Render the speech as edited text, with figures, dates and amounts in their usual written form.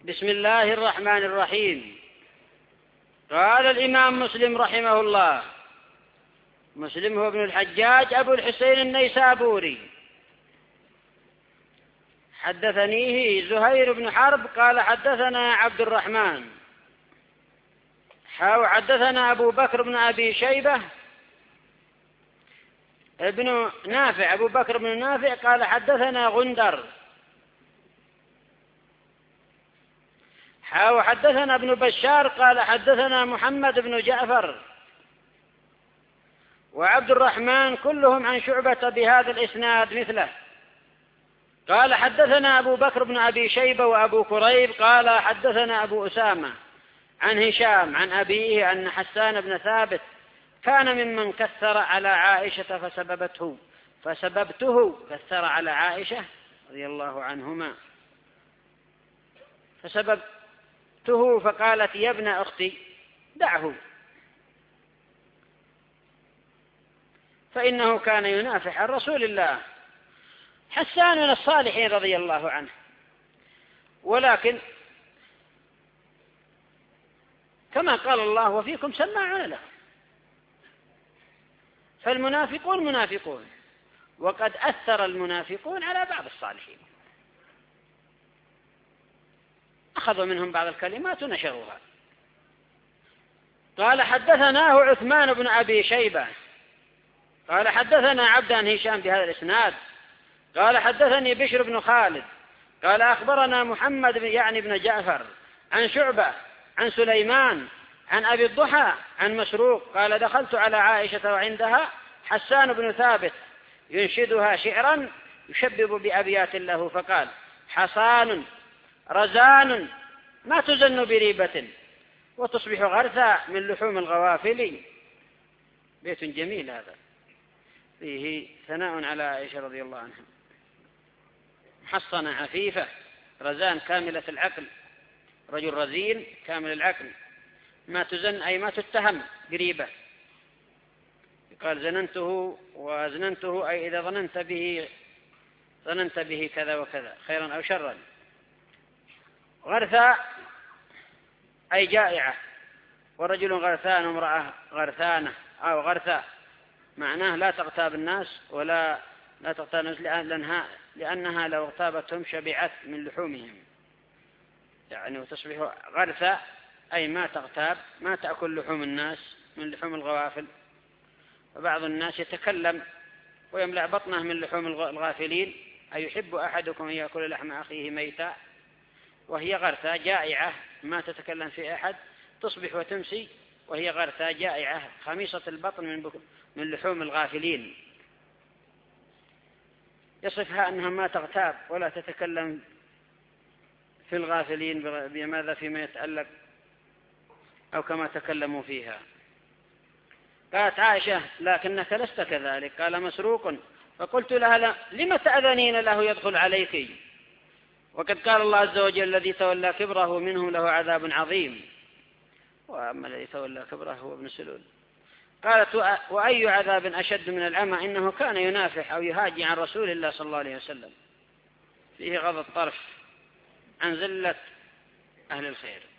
بسم الله الرحمن الرحيم. قال الإمام مسلم رحمه الله، مسلم هو ابن الحجاج أبو الحسين النيسابوري، حدثنيه زهير بن حرب قال حدثنا عبد الرحمن حدثنا أبو بكر بن أبي شيبة ابن نافع، أبو بكر بن نافع قال حدثنا غندر حدثنا ابن بشار قال حدثنا محمد بن جعفر وعبد الرحمن كلهم عن شعبة بهذا الإسناد مثله. قال حدثنا أبو بكر بن أبي شيبة وأبو كريب قال حدثنا أبو أسامة عن هشام عن أبيه أن حسان بن ثابت كان ممن كثر على عائشة فسببته كثر على عائشة رضي الله عنهما فسببته فقالت يا ابن أختي دعه فإنه كان ينافح عن رسول الله. حسان من الصالحين رضي الله عنه، ولكن كما قال الله وفيكم سماعون له، فالمنافقون منافقون، وقد أثر المنافقون على بعض الصالحين، أخذوا منهم بعض الكلمات ونشروها. قال حدثناه عثمان بن أبي شيبة قال حدثنا عبد عن هشام بهذا الإسناد قال حدثني بشر بن خالد قال أخبرنا محمد بن جعفر عن شعبة عن سليمان عن أبي الضحى عن مسروق قال دخلت على عائشة وعندها حسان بن ثابت ينشدها شعرا يشبب بأبيات له فقال حصان رزان ما تزن بريبة وتصبح غرثا من لحوم الغوافل. بيت جميل هذا فيه ثناء على عائشة رضي الله عنها، محصنة عفيفة رزان كاملة العقل، رجل رزين كامل العقل، ما تزن أي ما تتهم قريبة. قال زننته وزننته أي إذا ظننت به كذا وكذا خيرا أو شرا. غرثا أي جائعة، ورجل غرثان وامرأة غرثانة أو غرثا، معناه لا تغتاب الناس ولا تغتاب الناس لأنها لو اغتابتهم شبعت من لحومهم، يعني وتصبح غرثا أي ما تغتاب، ما تأكل لحوم الناس من لحوم الغوافل. وبعض الناس يتكلم ويملأ بطنه من لحوم الغافلين، أي يحب أحدكم أن يأكل لحم أخيه ميتا، وهي غرثا جائعة ما تتكلم في أحد، تصبح وتمسي وهي غرثا جائعة خميصة البطن من لحوم الغافلين. يصفها أنها ما تغتاب ولا تتكلم في الغافلين بماذا فيما يتألق أو كما تكلموا فيها. قالت عائشة لكنك لست كذلك. قال مسروق فقلت لها لم تأذنين له يدخل عليك وقد قال الله عز وجل الذي تولى كبره منهم له عذاب عظيم، وأما الذي تولى كبره هو ابن سلول. قالت وأي عذاب أشد من العمى إنه كان ينافح أو يهاجي عن رسول الله صلى الله عليه وسلم. فيه غض الطرف عن زلة أهل الخير.